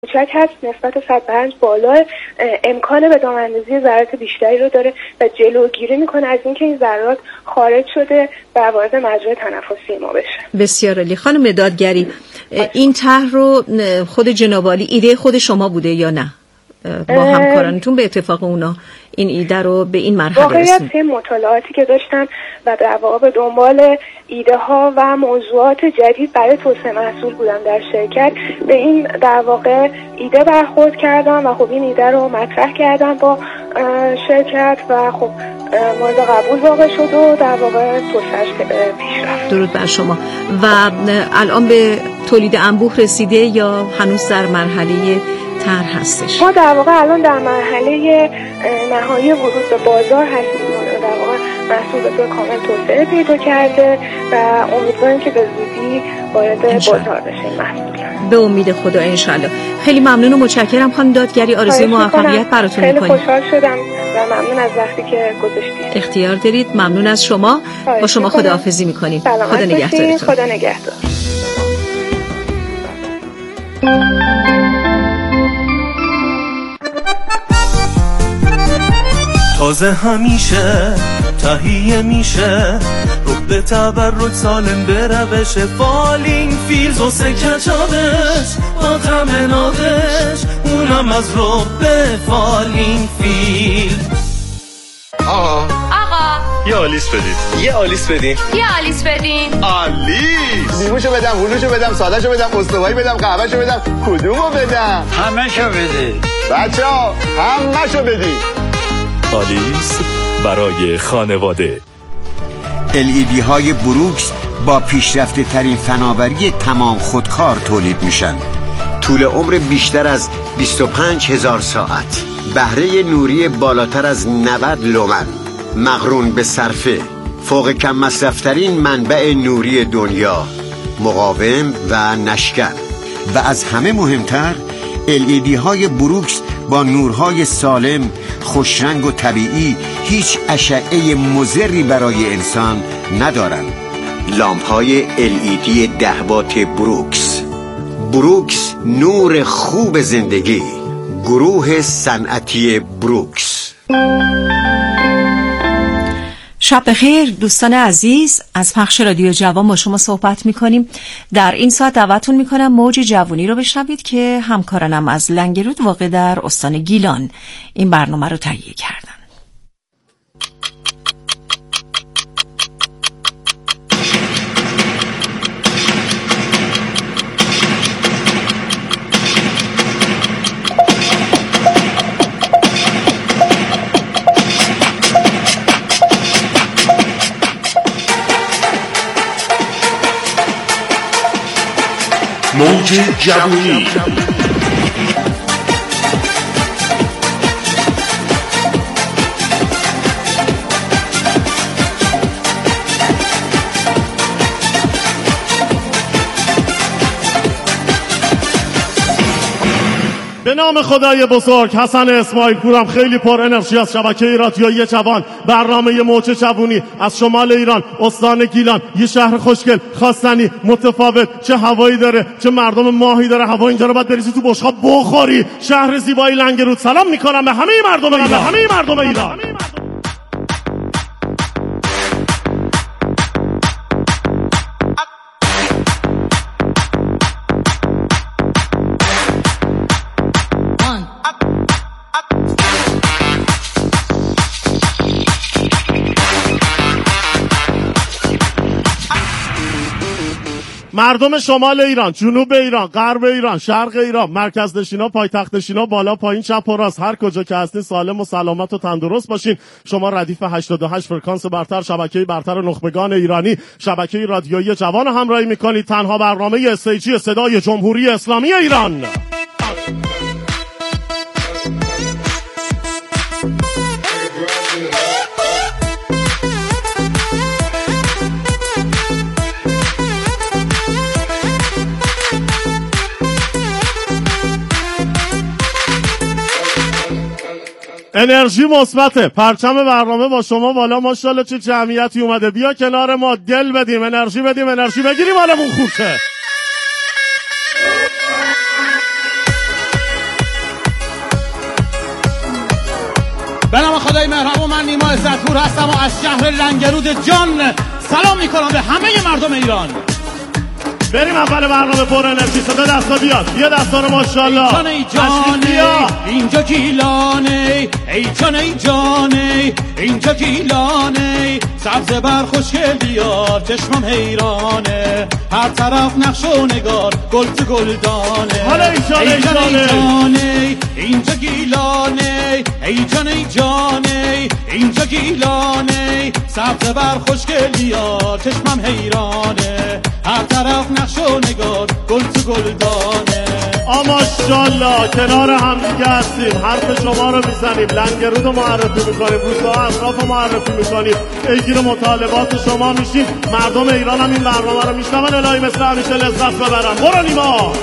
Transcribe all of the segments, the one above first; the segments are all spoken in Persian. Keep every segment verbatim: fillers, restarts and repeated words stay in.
کوچک هست نسبت صد پنج بالا، امکان به دام‌اندازی ذرات بیشتری رو داره و جلوگیری میکنه از اینکه این ذرات خارج شده و وارد مجرای تنفسی ما بشه. بسیار عالی. خانم دادگری، این طرح رو خود جناب عالی ایده خود شما بوده یا نه؟ با همکارانتون به اتفاق اونا این ایده رو به این مرحله رسوندید؟ واقعیت مطالعاتی که داشتم و در واقع به دنبال ایده ها و موضوعات جدید برای توسعه محصول بودم در شرکت، به این در واقع ایده برخورد کردم و خب این ایده رو مطرح کردم با شرکت و خب مورد قبول واقع شد و در واقع توسعهش پیش رفت. درود بر شما. و الان به تولید انبوه رسیده یا هنوز در مرحله طرح هستش؟ ما در واقع الان در مرحله نهایی ورود به بازار هستیم. در واقع محصول به طور کامل توسعه پیدا کرده و امیدواریم که به زودی وارد بازار بشه این محصول. به امید خدا انشالله. خیلی ممنون و متشکرم خانم دادگری. آرزوی موفقیت براتون می‌کنم. خیلی خوشحال شدم و ممنون از وقتی که گذاشتید. اختیار دارید. ممنون از شما. با شما خداحافظی می‌کنیم. خدا نگهدارتون. خدا نگهدار. تازه همیشه تهیه میشه رو به تبرک سالم به روش فالینگ فیلز و سکچابش با تمنابش اونم از رو به فالینگ فیلز. آقا آقا یه آلیس بدید. یه آلیس بدین. یه آلیس بدین. آلیس. لیموشو بدم، هلوشو بدم، سادهشو بدم، استوایی بدم، قهوهشو بدم، کدومو بدم؟ همه‌شو بده. بچه‌ها همه‌شو بدید. آلیس برای خانواده. ال ای دی های بروکس با پیشرفته ترین فناوری تمام خودکار تولید میشن. طول عمر بیشتر از بیست و پنج هزار ساعت، بهره نوری بالاتر از نود لومن، مقرون به صرفه، فوق کم مصرفترین منبع نوری دنیا، مقاوم و نشکن. و از همه مهمتر ال ای دی های بروکس با نورهای سالم، خوشرنگ و طبیعی هیچ اشعه مضری برای انسان ندارند. لامپ های ال ای دی ده وات بروکس. بروکس، نور خوب زندگی. گروه صنعتی بروکس. شب بخیر دوستان عزیز، از پخش رادیو جوان با شما صحبت میکنیم. در این ساعت دعوتتون میکنم موج جوانی رو بشنوید که همکارانم از لنگرود واقع در استان گیلان این برنامه رو تهیه کردن. موج جوانی. به نام خدای بزرگ. حسن اسماعیل پورم، خیلی پر انرژی از شبکه رادیویی جوان. برنامه موج جوانی از شمال ایران، استان گیلان، یه شهر خوشگل، خواستنی، متفاوت، چه هوایی داره، چه مردم ماهی داره. هوا اینجا رو باید بریزی تو بشقاب بخوری. شهر زیبای لنگرود. سلام میکنم به همه مردم ایران، به همه مردم ایران. مردم شمال ایران، جنوب ایران، غرب ایران، شرق ایران، مرکز نشینا، پایتخت نشینا، بالا پایین، چپ و راست، هر کجا که هستین سالم و سلامت و تندرست باشین. شما ردیف هشتاد و هشت فرکانس برتر، شبکه برتر نخبگان ایرانی، شبکه رادیویی جوان همراهی میکنید. تنها برنامه استیجی صدای جمهوری اسلامی ایران. انرژی مثبته. پرچم برنامه با شما بالا. ماشاءالله چه جمعیتی اومده. بیا کنار ما، دل بدیم، انرژی بدیم، انرژی بگیریم، حالمون خوب شه. به نام خدای مهربان من نیما عزتپور هستم و از شهر لنگرود جان سلام میکنم به همه مردم ایران. بریم اول برنامه پر انرژی. صدا دستا بیاد. بیا دستا رو ماشاءالله. ای جانه اینجا گیلانه، ای جان ای جانه اینجا گیلانه، سبز بر خوشگل بیار چشمم حیرانه، هر طرف نقش و نگار گل تو گلدانه. حالا ای جان ای جانه اینجا گیلانه، ای جان ای جانه اینجا گیلانه، سبز بر خوشگل بیار چشمم حیرانه، هر طرف نقش و نگار گل تو گلدانه. آ ماشاءالله کنار هم دیگه هستیم، حرف شما رو میزنیم، لنگرود رو معرفی میکنیم، روستاها اطراف رو معرفی میکنیم، پیگیر مطالبات شما میشیم. مردم ایران هم این برنامه رو میشنون. الهی مثل همیشه لذت ببرن. برو نیما.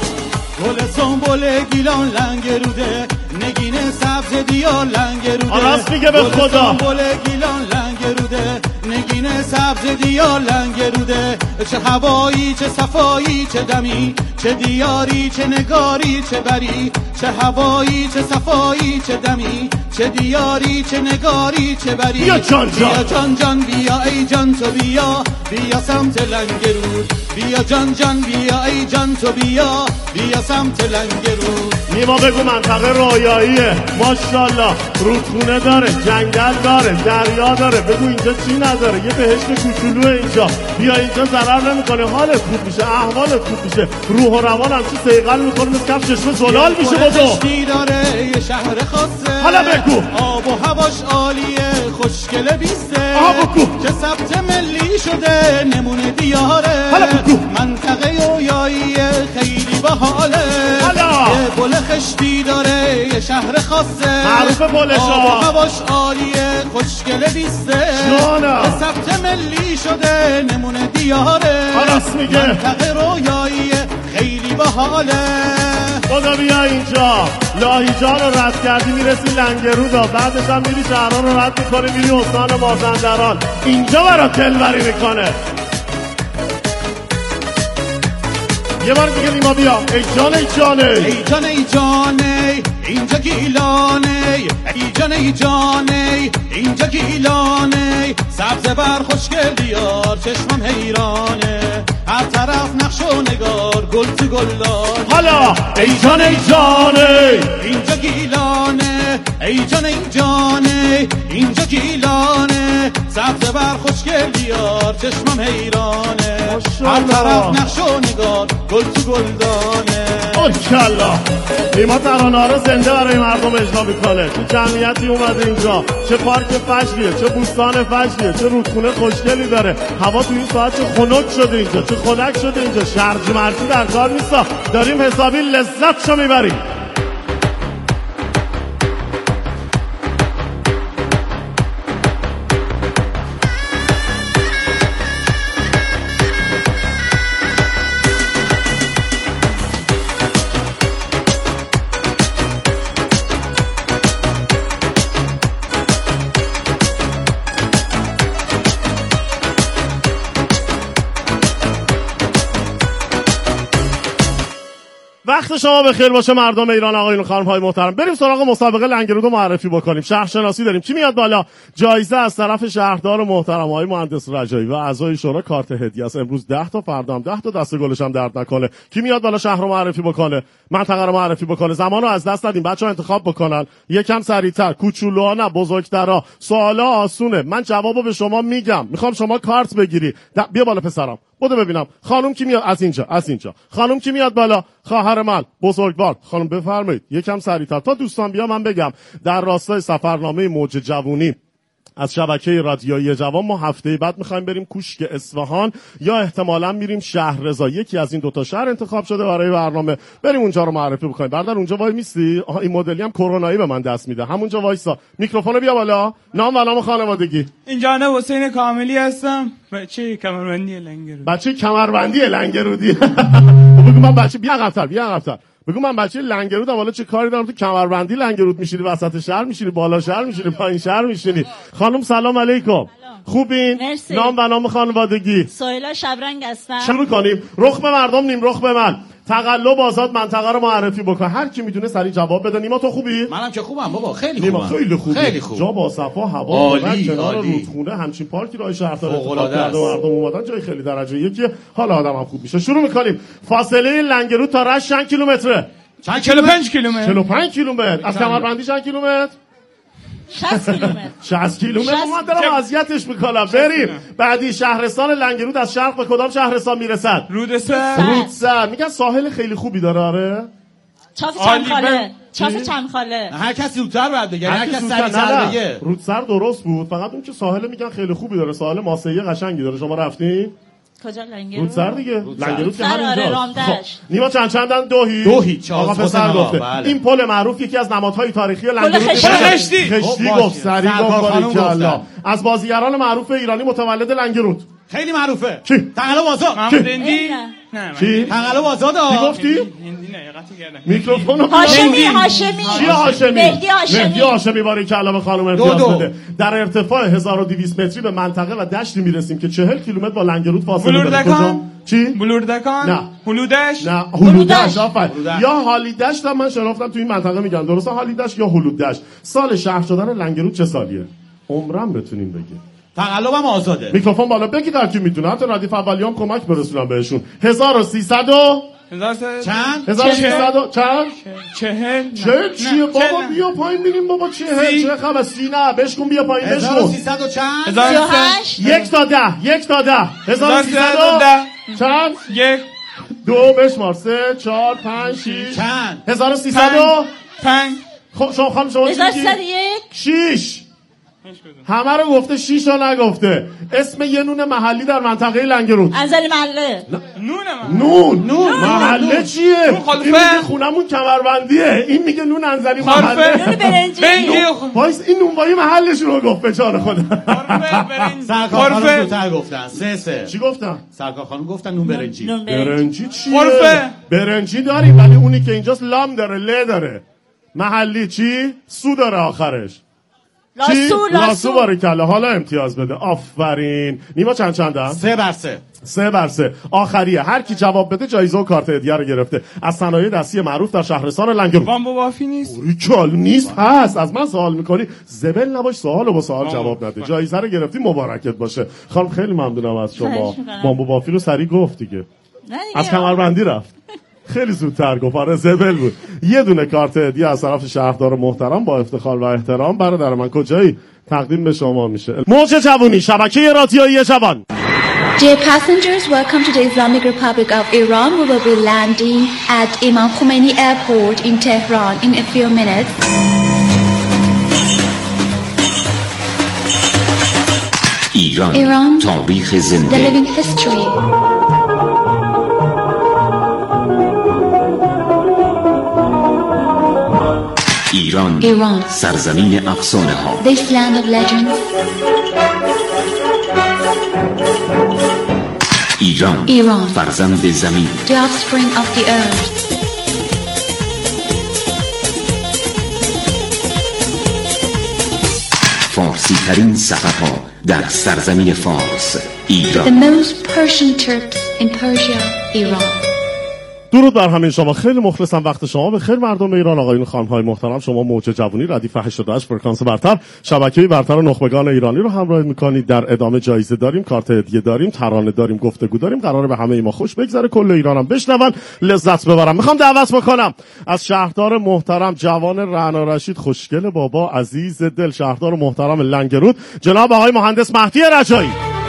گل سنبل گیلان لنگروده، نگین سبز دیار لنگروده، راست میگه به خدا. گل سنبل گیلان لنگروده، نگین سبز دیار لنگروده، چه هوایی چه صفایی چه دمی، چه دیاری چه نگاری چه بری، چه هوایی چه صفایی چه دمی، چه دیاری چه نگاری چه بری. بیا جان جان بیا جان جان بیا ای جان تو بیا، بیا سمت لنگرود، بیا جان جان بیا ای جان تو بیا، بیا سمت لنگرود. نیما بگو منطقه رویاییه ماشاءالله، رودخونه داره، جنگل داره، دریا داره، بگو اینجا چی نداره؟ یه بهشت کوچولوه اینجا. بیا اینجا ضرر نمیکنه، حالت خوب میشه، احوالت خوب میشه، روح و روان هم چی سیغل میکنه، مثل کف چشمه زلال میشه. بودو داره یه شهر خاصه، حالا بگو آب و هواش عالیه، خوشگله بیسته، آها بگو که ثبت ملی شده نمونه دیاره. حالا بگو منطقه اویاییه خیلی باحاله، حالا یه پل خشتی داره یه شهر خاصه، معروف پلش، آب و هواش عالیه خوشگله بیسته، جانا که ثبت ملی شده نمونه دیاره. راست میگه منطقه رویاییه خیلی باحاله. خدا بیا اینجا. لاهیجان رو رد کردی میرسی لنگرودا، بعدش هم میری شهران رو رد میکنی میری استان مازندران. اینجا برات دلبری میکنه. یه بار دیگه نیما بیا. ای جان ای جانه ای جان ای جانه اینجا گیلانه، ای جان ای جانه اینجا گیلانه، سبز بر خوشگل دیار چشمم حیرانه، هر طرف نقش و نگار گل تو گلدان. حالا ای جان ای جانه اینجا گیلانه، ای جان ای جانه اینجا گیلانه، سبز بر خوشگل دیار چشمم حیرانه، هر طرف نقش و نگار گل تو گلدانه. ماشاءالله نیما ترانه‌ها رو زنده برای مردم اجرا میکنه. چه جمعیتی اومده اینجا، چه پارک فجریه، چه بوستان فجریه، چه رودخونه خوشگلی داره. هوا تو این ساعت چه خنک شده اینجا، چه خنک شده اینجا. شرج مرجی در کار نیستا، داریم حسابی لذتشو میبریم. وقت شما بخیر باشه مردم ایران، آقایون و خانم‌های محترم. بریم سراغ مسابقه لنگرود رو معرفی بکنیم. شهر شناسی داریم. چی میاد بالا؟ جایزه از طرف شهردار محترم آقای مهندس رجایی و اعضای شورا، کارت هدیه است. امروز ده تا، فردا هم ده تا، دست گلش هم درد نکنه. کی میاد بالا شهر رو معرفی بکنه، منطقه رو معرفی بکنه؟ زمانو از دست ندیم، بچه‌ها انتخاب بکنن. یکم سریعتر، کوچولوها نه بزرگترا. سوالا آسونه، من جوابو به شما میگم. میخوام شما کارت بگیری. بیا بالا پسرم، بودو ببینم. خانم کی میاد؟ از اینجا، از اینجا. خانم کی میاد بالا؟ خواهر من بزرگوار. خانم بفرمایید. یکم سریعتر تا دوستان بیا من بگم. در راستای سفرنامه موج جوونی از شبکه رادیویی جوان ما هفته بعد میخوایم بریم کوشک اصفهان یا احتمالاً میریم شهر رضا. یکی از این دوتا شهر انتخاب شده برای برنامه. بریم اونجا رو معرفی بکنیم. برادر اونجا وای میستی؟ آها این مدلی هم کرونایی به من دست میده. همونجا وایسا. میکروفونو بیا بالا. نام و نام خانوادگی. اینجا نه حسین کاملی هستم، بچه کمربندی لنگرود. بچه کمربندی لنگرودی. بگو من بچه بیا عقب‌تر، بیا عقب‌تر. بگو من بچه لنگرودم، حالا چه کاری دارم تو کمربندی لنگرود میشینی؟ وسط شهر میشینی، بالا شهر میشینی، پایین شهر میشینی؟ خانم سلام علیکم. خوبین؟ مرسی. نام و نام خانوادگی؟ سهیلا شبرنگ هستم. شروع کنیم. رخ به مردم نیم رخ به من. تقلب آزاد منطقه رو معرفی بکن. هر کی میدونه سریع جواب بده. نیما تو خوبی؟ منم که خوبم بابا، خیلی خوبم. نیما خیلی خوبی. خیلی خوب. جا با صفا، هوا عالی، کنار رودخونه، همچین پارکی راه شهردار انتخاب کرده و مردم اومدن جای خیلی درجه یکیه. حالا آدمم خوب میشه. شروع می‌کنیم. فاصله لنگرود تا رشت چند کیلومتره؟ چند چهل و پنج کیلومتر. چهل و پنج کیلومتر. از کمربندی چند کیلومتر؟ شصت کیلومتر. شصت کیلومتر. من دارم اذیتش میکنم. بریم. بعدی شهرستان لنگرود از شرق به کدام شهرستان میرسد؟ رودسر. رودسر. میگن ساحل خیلی خوبی داره. آره. چاف چمخاله. چاف چمخاله. هر کسی زودتر بعد بگه، هر کسی سریعتر بگه. رودسر درست بود، فقط اون که ساحل میگن خیلی خوبی داره، ساحل ماسه‌ای قشنگی داره. شما رفتین؟ کجا لنگرود؟ رودسر دیگه. لنگرود که همینجاست. خب نیما چند چندن؟ دو هیچ. دو هیچ. آقا پسر گفته. بله. این پل معروف یکی از نمادهای تاریخی لنگرود. خشتی. خشتی گفت. سری گفت. الله. از بازیگران معروف ایرانی متولد لنگرود. خیلی معروفه. کی؟ تقلب آزاد. محمد هندی. نه. کی؟ تقلب آزاد. کی گفتی؟ هندی نه، قطع کردم. میکروفونو هاشمی. هاشمی. چی هاشمی؟ مهدی هاشمی. مهدی هاشمی باری کلا به خانم امتیاز بده. در ارتفاع هزار و دویست متری به منطقه و دشتی میرسیم که چهل کیلومتر با لنگرود فاصله داره. کجا؟ چی؟ بلوردکان. نه. هلودش. نه، هلودش. آفرین. یا هالیدش هم من شناختم تو این منطقه میگن. درسته هالیدش یا هلودش. سال شهر شدن لنگرود چه سالیه؟ عمرم بتونین بگین. تقلبم آزاده. میکروفون بالا بگید هر کی میدونه. حتی ردیف اولیام کمک برسونم بهشون. هزار و سیصد و چند؟ هزار و سیصد و چند؟ چهل. چهل چیه بابا؟ بیا پایین ببینیم بابا چهل. چه خبر سینه؟ بشکن بیا پایین بشکن. هزار و سیصد و چند؟ سی و هشت. یک تا ده. یک تا ده. هزار و سیصد و ده. چند؟ یک. دو بشمار. سه چهار پنج شیش. چند؟ هزار و سیصد و پنج. خب شما خانم شما چی هزار و سیصد و یک. شیش. همه رو گفته، شیش رو نگفته. اسم یه نون محلی در منطقه لنگرود. انزلی محله. نون نون. نون محله چیه؟ این میگه خونمون کمربندیه، این میگه نون انزلی محله. نون برنجی. وایس این نونوایی محلشون رو گفت به جان خودم. سرکار خانم دوتر گفتن. سه سه. چی گفتن؟ سرکار خانم گفتن نون برنجی. برنجی چیه؟ برنجی داریم ولی اونی که اینجاست لام داره، ل داره. محلی چی؟ سو داره آخرش. لاسو. لاسو باریکلا. حالا امتیاز بده. آفرین. نیما چند چندم؟ سه بر سه. سه بر سه. آخریه. هر کی جواب بده جایزه و کارت هدیه رو گرفته. از صنایع دستی معروف در شهرستان لنگرود. بامبو بافی نیست؟ اوریکال نیست. هست. از من سوال میکنی زبل نباش، سوالو با سوال جواب نده. جایزه رو گرفتی، مبارکت باشه. خانم خیلی ممنونم از شما. بامبو بافی رو سری گفت دیگه. از کمربندی رفت. خیلی زودتر گفت. آره زبل بود. یه دونه کارت هدیه از طرف شهردار محترم با افتخار و احترام. برادر من کجایی؟ تقدیم به شما میشه. موج جوونی، شبکه رادیویی جوان. Dear passengers, welcome to the Islamic Republic of Iran. We will be landing at Imam Khomeini Airport in Tehran in a few minutes. ایران, Iran, تاریخ زنده. the living history. ایران, Iran, سرزمین افسانه ها. this land of legends. ایران, Iran, فرزند زمین. the offspring of the earth. فارسی ترین سفرها در سرزمین فارس. ایران. The most Persian Turks in Persia, Iran. درود بر همه شما. خیلی مخلصم. وقت شما به خیر مردم ایران. آقایون خانم‌های محترم، شما موج جوونی ردیف هشتاد و هشت فرکانس برتر شبکه برتر نخبگان ایرانی رو همراه می‌کنید. در ادامه جایزه داریم، کارت هدیه داریم، ترانه داریم، گفتگو داریم. قراره به همه ما خوش بگذره، کل ایرانم بشنون، لذت ببرم. میخوام دعوت بکنم از شهردار محترم جوان رعنا رشید، خوشگل بابا، عزیز دل، شهردار محترم لنگرود، جناب آقای مهندس مهدی رجایی.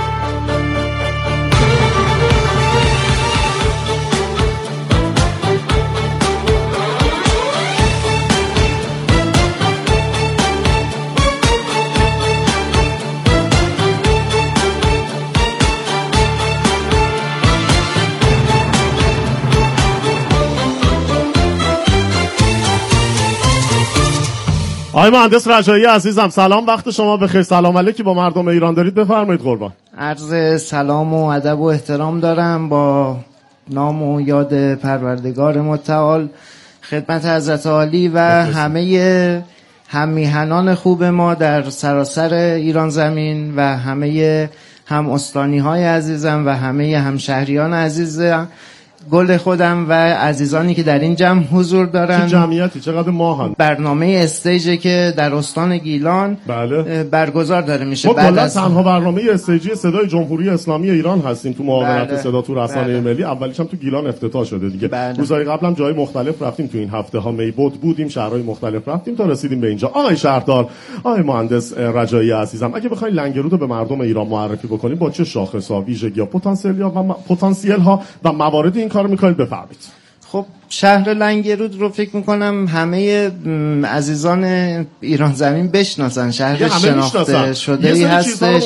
آقای مهندس رجایی عزیزم، سلام، وقت شما بخیر. سلام علیکی با مردم ایران دارید، بفرمایید قربان. عرض سلام و ادب و احترام دارم با نام و یاد پروردگار متعال خدمت حضرت عالی و همه هممیهنان خوب ما در سراسر ایران زمین و همه هم استانی های عزیزم و همه همشهریان عزیزم. گل خودم و عزیزانی که در این جمع حضور دارن. چه جمعیتی، چقدر ماهن؟ برنامه استیجی که در استان گیلان بله. برگزار داره میشه. ما بعد کلا از تنها برنامه استیجی صدای جمهوری اسلامی ایران هستیم تو معاونت بله. صدا تو رسانه بله. ملی. اولیش هم تو گیلان افتتاح شده دیگه. بله. روزهای قبلم جای مختلف رفتیم تو این هفته ها، میبود بودیم، شهرهای مختلف رفتیم تا رسیدیم به اینجا. آقای شهردار، آقای مهندس رجایی عزیزم، اگه بخواید لنگرود رو به مردم ایران معرفی بکنید با چه شاخص‌ها، ویژگی‌ها، پتانسیل‌ها و پتانسیل‌ها و موارد این کارو می‌کنید بفرمایید. خب شهر لنگرود رو فکر میکنم همه عزیزان ایران زمین بشناسن. شهر شناخته شده ای هستش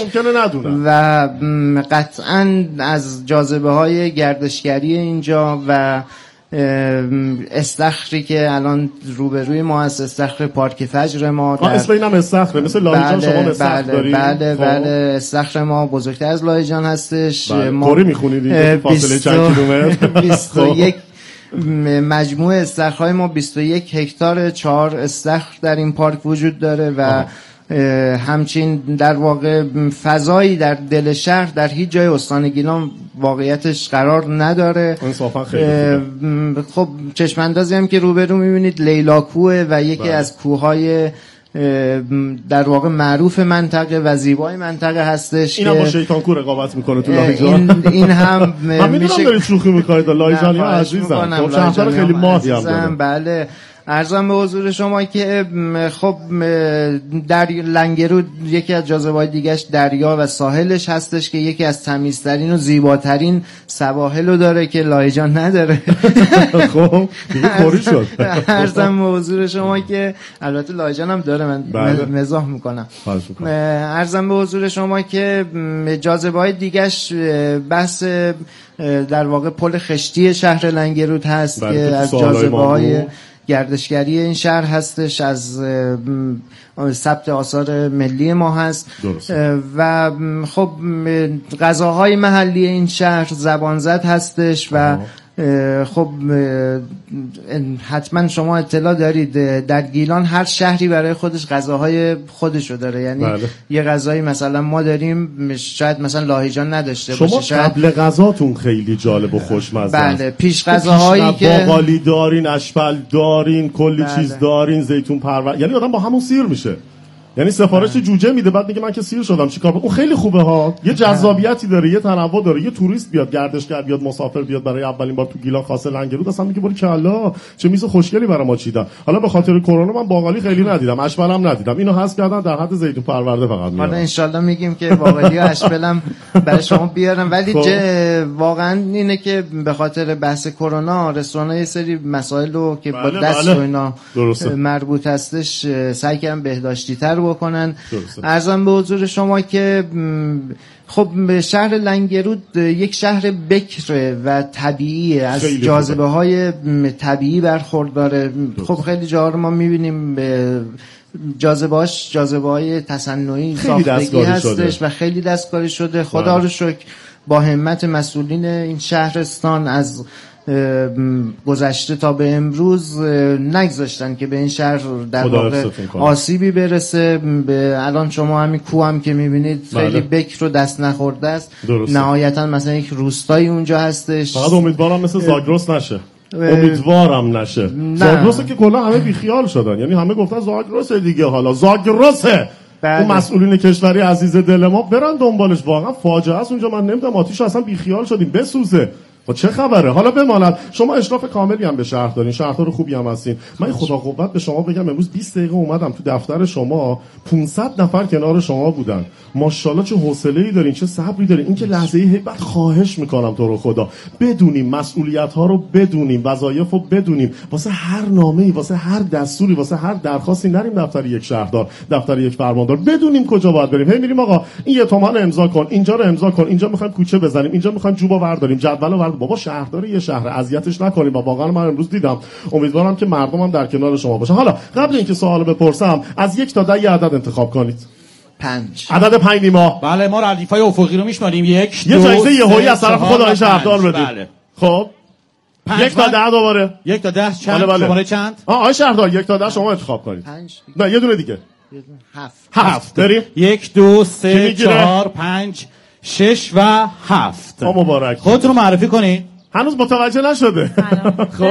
و قطعا از جاذبه های گردشگری اینجا و استخری که الان روبروی ما هست، استخر پارک فجر ما در... اسم اینم استخره، مثل لاهیجان شما استخر بله دارید؟ بله بله استخر ما بزرگتر از لاهیجان هستش. بله. ما کوری میخونید این فاصله چند کیلومتر؟ بیست و یک مجموع استخرهای ما بیست و یک هکتار چهار استخر در این پارک وجود داره و آه. همچین در واقع فضایی در دل شهر در هیچ جای استان گیلان واقعیتش قرار نداره. انصافا خیلی خب چشماندازی هم که روبرو میبینید لیلا کوه و یکی بله. از کوههای در واقع معروف منطقه و زیبای منطقه هستش. این هم با شیطان کو رقابت میکنه تو لاهیجان. این, این هم من میدونم دارید شوخی میکنید لاهیجانی عزیزم. خب شهردار خیلی ماهی هم داره. بله عرضم به حضور شما که خب در لنگرود یکی از جاذبه‌های دیگه‌اش دریا و ساحلش هستش که یکی از تمیزترین و زیباترین سواحل رو داره که لاهیجان نداره. خب دیگه خوری شد. عرضم به حضور شما که البته لاهیجان هم داره، من بله. مزاح میکنم. عرضم به حضور شما که جاذبه‌های دیگه‌اش بحث در واقع پل خشتی شهر لنگرود هست که از جاذبه‌های گردشگری این شهر هستش، از ثبت آثار ملی ما هست. درست. و خب غذاهای محلی این شهر زبانزد هستش و خب حتما شما اطلاع دارید در گیلان هر شهری برای خودش غذاهای خودشو داره، یعنی بله. یه غذایی مثلا ما داریم شاید مثلا لاهیجان نداشته شما باشه. شما قبل غذاتون خیلی جالب و خوشمزه است. بله پیش غذاهایی که باقالی دارین، اشپل دارین، کلی بله. چیز دارین، زیتون پرور، یعنی آدم با همون سیر میشه. یعنی سفارش جوجه میده بعد میگه من که سیر شدم چیکار کنم. اون خیلی خوبه ها، یه جذابیتی داره، یه تنوع داره، یه توریست بیاد، گردشگر بیاد، مسافر بیاد برای اولین بار تو گیلان خاصه لنگرود اصلا میگه باری کلا چه میز خوشگلی برای ما چیدن. حالا به خاطر کرونا من باقالی خیلی ندیدم، اشبلم ندیدم، اینو حذف کردن، در حد زیتون پرورده فقط میاد. حالا ان شاءالله میگیم که باقالی و اشبلم برای شما بیارم، ولی واقعا اینه که به خاطر بحث کرونا رسانه‌ها یه سری مسائل رو که با دست و اینا مربوط هستش سعی کردن بهداشتی‌تر بکنن. عرضم به حضور شما که خب شهر لنگرود یک شهر بکر و طبیعی از جاذبه های طبیعی برخورداره. خب خیلی جاها رو ما میبینیم جاذبه‌اش جاذبه های تصنعی ساختگی هستش شده. و خیلی دستکاری شده. خدا رو شکر با همت مسئولین این شهرستان از گذشته تا به امروز نگذاشتن که به این شهر در واقع آسیبی برسه. به الان شما همین کوه هم که میبینید خیلی بکر و دست نخورده است. نهایتا مثلا یک روستایی اونجا هستش. فقط امیدوارم مثل زاگرس نشه. امیدوارم نشه. زاگرس که کلا همه بیخیال شدن، یعنی همه گفتن زاگرس دیگه، حالا زاگرسه. اون مسئولین کشوری عزیز دل ما برن دنبالش، واقعا فاجعه است اونجا. من نمیدونم آتیش اصلا بیخیال شدیم بسوزه. و چه خبره؟ حالا بماند شما اشراف کاملی هم به شهر دارین، شهردار خوبی هم هستین. من خدا قوت به شما بگم امروز بیست دقیقه اومدم تو دفتر شما، پانصد نفر کنار شما بودن. ماشاءالله چه حوصله‌ای دارین، چه صبری دارین. این که لحظه‌ای هیبت خواهش میکنم تو رو خدا بدونیم مسئولیت ها رو بدونیم، وظایف رو بدونیم، واسه هر نامه‌ای، واسه هر دستوری، واسه هر درخواستی نریم دفتر یک شهردار، دفتر یک فرماندار، بدونیم کجا باید بریم. هی میریم آقا این یه تومن امضا کن، اینجا رو امضا کن، اینجا میخوایم کوچه بزنیم، اینجا میخوایم جوبا برداریم، جدول بابا شهردار یه شهر اذیتش نکنیم. و واقعا من امروز دیدم، امیدوارم که مردم هم در کنار شما باشن. حالا قبل اینکه سوالو بپرسم از یک تا ده یه عدد انتخاب کنید. پنج. عدد پنج نیما. بله ما ردیفای افقی رو میشماریم. یک یه جایزه یهویی از طرف خدای شهردار بدید. بله. خب یک تا ده دوباره. یک تا ده چند؟ بله بله. شماره چند؟ آ آ شهردار یک تا ده شما انتخاب کنید. پنج. نه یه دونه دیگه. هفت. هفت. بریم. یک دو سه چهار پنج شش و هفت. مبارک. خودتون رو معرفی کنید. هنوز متوجه نشده. خب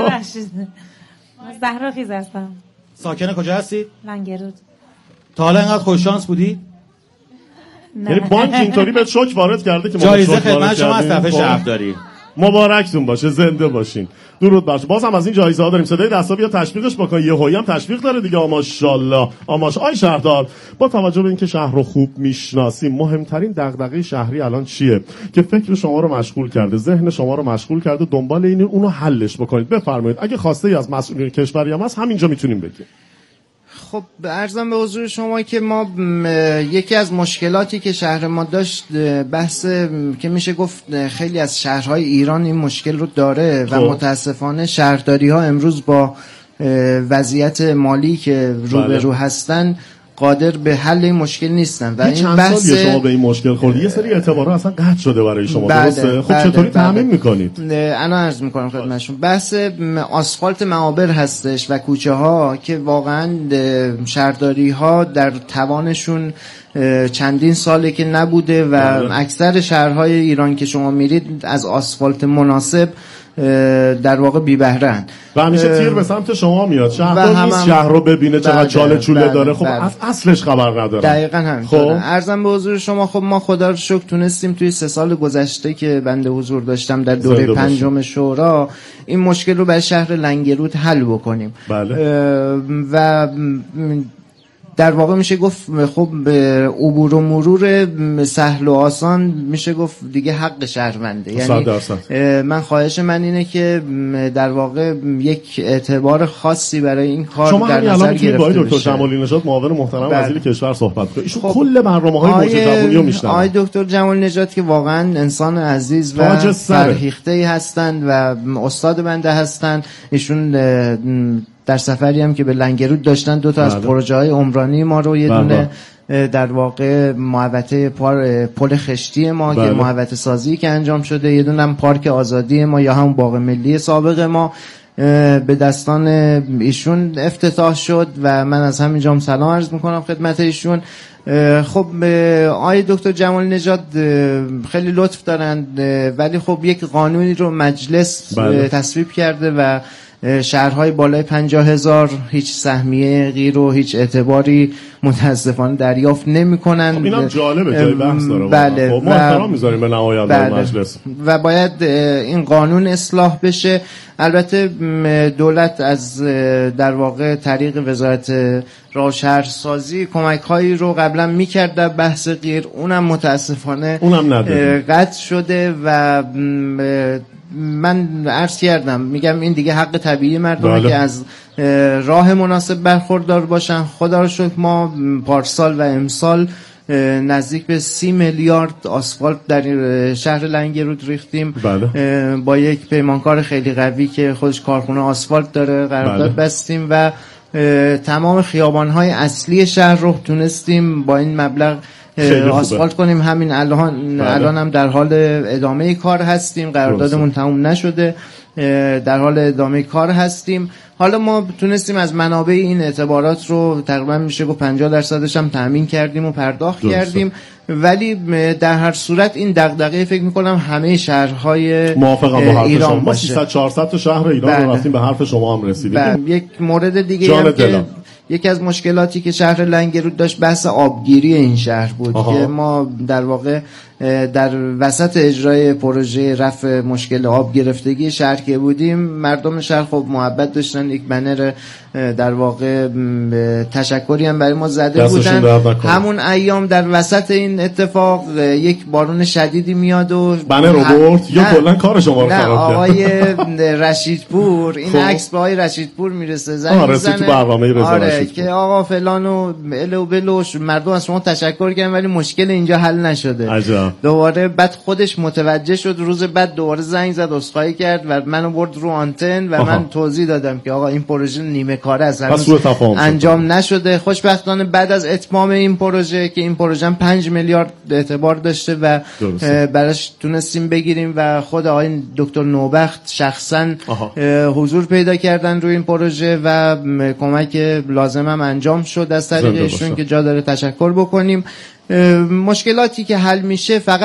زهرا خیز هستم. ساکن کجا هستید؟ لنگرود. تا حالا اینقدر خوش شانس بودی؟ یعنی بانک اینطوری به شوک وارد کرده که جایزه خدمت شما از طرف شهرداری. مبارکتون باشه، زنده باشین، درود بر شما. باز هم از این جایزه ها داریم. صدای دستا بیا تشویقش بکن. یه هویی هم تشویق داره دیگه. ماشاءالله آماش. آی شهردار، با توجه به اینکه شهر رو خوب میشناسیم، مهمترین دغدغه شهری الان چیه که فکر شما رو مشغول کرده، ذهن شما رو مشغول کرده، دنبال این اونو حلش بکنید؟ بفرمایید. اگه خواسته ای از مسئولین کشوری هم هست همینجا میتونیم بگیم. خب عرضم به حضور شما که ما یکی از مشکلاتی که شهر ما داشت بحث که میشه گفت خیلی از شهرهای ایران این مشکل رو داره و متاسفانه شهرداری ها امروز با وضعیت مالی که روبرو هستن قادر به حل این مشکل نیستن و این بحث چند سالیه شما به این مشکل خوردید؟ یه سری اعتبارها اصلا قطع شده برای شما، درسته؟ خب چطوری تامین میکنید؟ انا عرض میکنم خدمتشون. بحث آسفالت معابر هستش و کوچه ها که واقعا شهرداری ها در توانشون چندین ساله که نبوده و اکثر شهرهای ایران که شما میرید از آسفالت مناسب در واقع بی بهره‌اند و همیشه تیر به سمت شما میاد. شهردار نیست شهر رو ببینه چقدر چاله چوله بله داره. خب بله از اصلش خبر نداره. دقیقاً همین. خب عرضم به حضور شما، خب ما خدا رو شکر تونستیم توی سه سال گذشته که بنده حضور داشتم در دوره پنجم شورا این مشکل رو برای شهر لنگرود حل بکنیم. بله. و در واقع میشه گفت خب عبور و مرور سهل و آسان میشه گفت دیگه حق شهرونده. یعنی من خواهش من اینه که در واقع یک اعتبار خاصی برای این کار شما در نظر گرفته بشه. شما دکتر جمالی نژاد معاون محترم وزیر کشور صحبت کنید. ایشون خب کل برنامه‌های موج جوونی رو میشنن. آقای دکتر جمالی نژاد که واقعا انسان عزیز و فرهیخته‌ای هستند و استاد بنده هستند. ایشون در سفری هم که به لنگرود داشتن دو تا از پروژه های عمرانی ما رو یه دونه در واقع محوطه پل خشتی ما بله. که محوطه سازی که انجام شده، یه دونه هم پارک آزادی ما یا هم باغ ملی سابق ما به دستان ایشون افتتاح شد و من از همینجا سلام عرض میکنم خدمت ایشون. خب آقای دکتر جمالی نژاد خیلی لطف دارند ولی خب یک قانونی رو مجلس بله. تصویب کرده و شهرهای بالای پنجاه هزار هیچ سهمیه غیر و هیچ اعتباری متاسفانه دریافت نمی کنن. خب اینم جالبه، جای بحث داره. بله. خب ما احترام میذاریم به نماینده بله. مجلس و باید این قانون اصلاح بشه. البته دولت از در واقع طریق وزارت راه شهرسازی کمک هایی رو قبلا میکرد در بحث غیر، اونم متاسفانه اونم قطع شده و من عرض کردم میگم این دیگه حق طبیعی مردمه بله. که از راه مناسب برخوردار باشن. خدا رو شکر ما پارسال و امسال نزدیک به سی میلیارد آسفالت در شهر لنگرود ریختیم بله. با یک پیمانکار خیلی قوی که خودش کارخونه آسفالت داره قرارداد بله. بستیم و تمام خیابان‌های اصلی شهر رو تونستیم با این مبلغ آسفالت کنیم. همین الان بله. الان هم در حال ادامه کار هستیم. قراردادمون تموم نشده، در حال ادامه کار هستیم. حالا ما تونستیم از منابع این اعتبارات رو تقریبا میشه گفت پنجاه درصدش هم تامین کردیم و پرداخت درسته. کردیم ولی در هر صورت این دغدغه فکر میکنم همه شهرهای موافقم با حرف شما. ما سیصد چهارصد تا شهر ایران بله. رو رفتیم، به حرف شما هم رسیدیم. بله. یک مورد دیگه هم که یکی از مشکلاتی که شهر لنگرود داشت بحث آبگیری این شهر بود آها. که ما در واقع در وسط اجرای پروژه رفع مشکل آب گرفتگی شهر که بودیم، مردم شهر خب محبت داشتن، یک بنر در واقع تشکری هم برای ما زده بودن. همون ایام در وسط این اتفاق یک بارون شدیدی میاد و بنر رو برد یا کلا کار شما رو خراب کرد. آقای رشیدپور این عکس به آقای رشیدپور میرسه، زنگ میزنه آره که آقا فلان و الو بلوش مردم از شما تشکر کردن ولی مشکل اینجا حل نشده. عجب. دوباره بعد خودش متوجه شد، روز بعد دوباره زنگ زد عذرخواهی کرد و منو برد رو آنتن و آها. من توضیح دادم که آقا این پروژه نیمه کاره است، انجام نشده. خوشبختانه بعد از اتمام این پروژه که این پروژه پنج میلیارد اعتبار داشته و براش تونستیم بگیریم و خود آقای دکتر نوبخت شخصا حضور پیدا کردن روی این پروژه و کمک لازم هم انجام شد از طریق ایشون که جا داره تشکر بکنیم. مشکلاتی که حل میشه فقط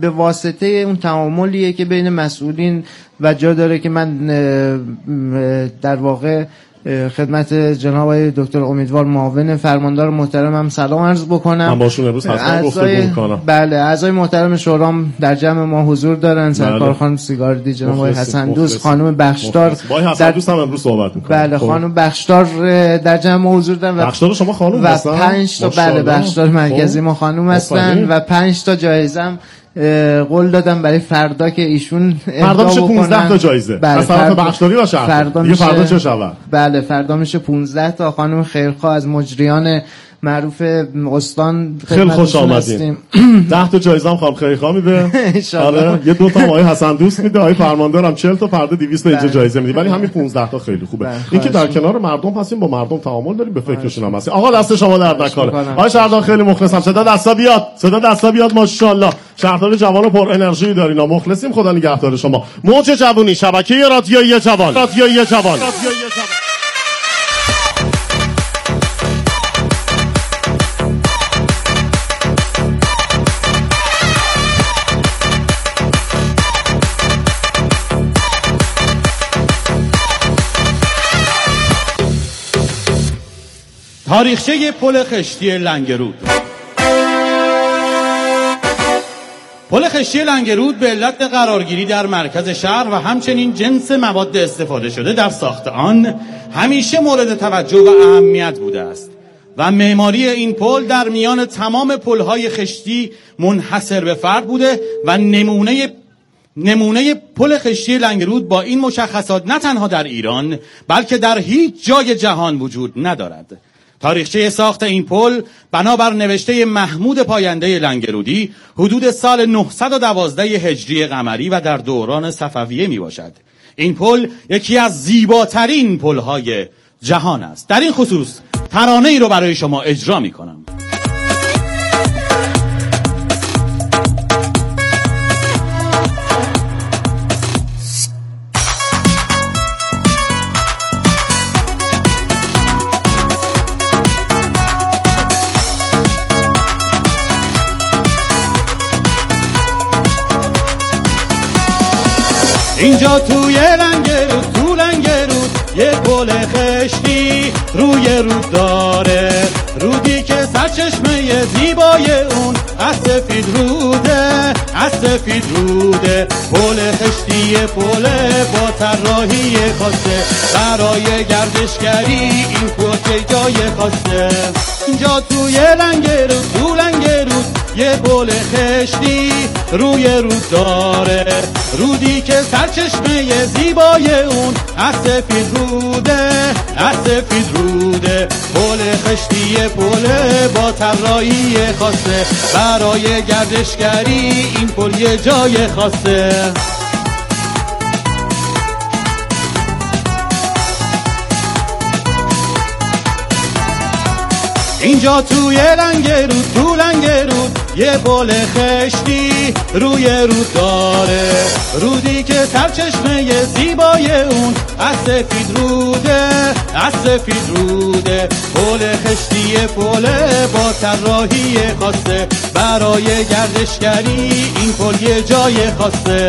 به واسطه اون تعاملیه که بین مسئولین و جا داره که من در واقع خدمت جناب آقای دکتر امیدوار معاون فرماندار محترمم سلام عرض بکنم. من باشون امروز حتما گفتگو می‌کنم. بله، اعضای محترم شورام در جمع ما حضور دارن. سرکار خانم سیگاردی، جناب آقای حسن دوست، خانم بخشدار. با حسن دوست هم امروز صحبت می‌کنم. بله، خانم بخشدار در جمع حضور دارن. بخشدار شما خانم هستن؟ و پنج تا بله بخشدار مرکزی ما خانم هستن و پنج تا جایزه قول دادم برای فردا که ایشون فردا میشه پانزده تا جایزه. بله، از طرف بخشداری و شهر. فردا دیگه میشه فردا چه شود؟ بله، فردا میشه پانزده تا. خانم خیرخواه از مجریان معروف استان خیلی خوش آمدین. ده تا جایزه هم خانم خیرخواه میده. آره، یه دو تا آقای حسن دوست میده، آقای فرماندارم چهل تا، فردا دویست تا اینجا جایزه میدی. ولی همین پانزده تا خیلی خوبه. این که در کنار مردم هستیم، با مردم تعامل داریم، به فکرشون هم هستیم. آقا دست شما درد نکنه. آقای شهردار خیلی مخلصم. صدا دستا بیاد. صدا دستا بیاد ماشاءالله. شهردار جوان و پر انرژی دارین. مخلصیم. خدا نگهدار شما. موج جوونی، شبکه رادیویی جوان. رادیویی جوان. تاریخچه پل خشتی لنگرود. پل خشتی لنگرود به علت قرارگیری در مرکز شهر و همچنین جنس مواد استفاده شده در ساخت آن همیشه مورد توجه و اهمیت بوده است و معماری این پل در میان تمام پل‌های خشتی منحصر به فرد بوده و نمونه نمونه پل خشتی لنگرود با این مشخصات نه تنها در ایران بلکه در هیچ جای جهان وجود ندارد. تاریخچه ساخت این پل بنابر نوشته محمود پاینده لنگرودی حدود سال نهصد و دوازده هجری قمری و در دوران صفویه می باشد. این پل یکی از زیباترین پل‌های جهان است. در این خصوص ترانه ای رو برای شما اجرا می کنم. اینجا توی لنگرود، تو لنگرود یه پل خشتی روی رود داره، رودی که سرچشمه زیبای اون از سفید روده، از سفید روده. پل خشتی پل با طراحی خاصه برای گردشگری، این پل جای خاصه. اینجا توی لنگرود، تو لنگرود یه پل خشتی روی رود داره، رودی که سرچشمه زیبای اون از سفید روده، از سفید روده. پل خشتی پل با طراحی خاصه برای گردشگری، این پل یه جای خاصه. اینجا توی لنگرود، تو لنگرود یه پل خشتی روی رود داره، رودی که سرچشمه زیبای اون از سفید روده، از سفید روده. پل خشتی پل با طراحی خاصه برای گردشگری، این پل یه جای خاصه.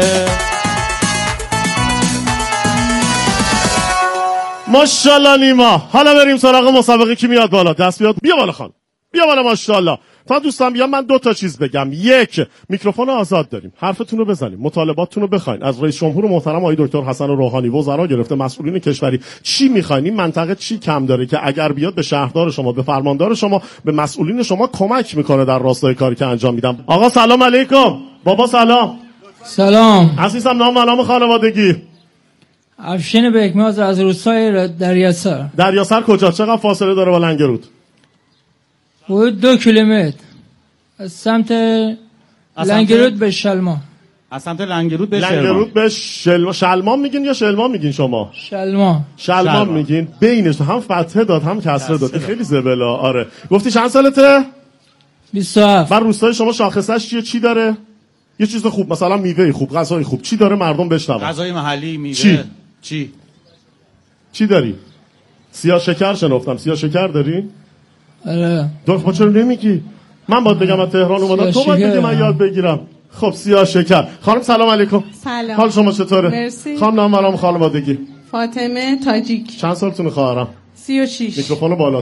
ماشاءالله نیما. حالا بریم سراغ مسابقه. کی میاد بالا؟ دست بیاد. بیا بالا خان. بیا بالا ماشاءالله. تا دوستان بیان من دو تا چیز بگم. یک، میکروفون آزاد داریم. حرفتون رو بزنید. مطالباتتون رو بخواید. از رئیس جمهور محترم آقای دکتر حسن روحانی وزرا گرفته مسئولین کشوری چی میخواین؟ این منطقه چی کم داره که اگر بیاد به شهردار شما، به فرماندار شما، به مسئولین شما کمک میکنه در راستای کاری که انجام میدم. آقا سلام علیکم. بابا سلام. سلام. عزیزم نام و نام خانوادگی؟ افشین بکماز از روستای دریاسر. دریاسر کجا؟ چقدر فاصله داره با لنگرود؟ حدود دو کیلومتر از سمت لنگرود به شلمان. از سمت لنگرود به شلمان. لنگرود به شلمان. شلمان میگین یا شلمان میگین شما؟ شلمان. شلمان, شلمان. میگین. بینش هم فتحه داد هم کسره داد. خیلی زبلا. آره. گفتی چند سالته؟ بیست و هفت. بر روستای شما شاخصش چیه؟ چی داره؟ یه چیز خوب، مثلا میوه خوب، غذای خوب، چی داره مردم بشنون؟ غذای محلی، میوه. چی؟ چی؟ چی داری؟ سیاه شکر شنفتم. سیاه شکر داری؟ آره. دور خب چرا نمیگی؟ من باید بگم از تهران اومدم، تو باید بگی من یاد بگیرم. خب سیاه شکر. خانم سلام علیکم. سلام. حال شما چطوره؟ مرسی. خانم نام برام خانوادگی. فاطمه تاجیک. چند سالتونه خواهرم؟ سی و شیش. میکروفون بالا.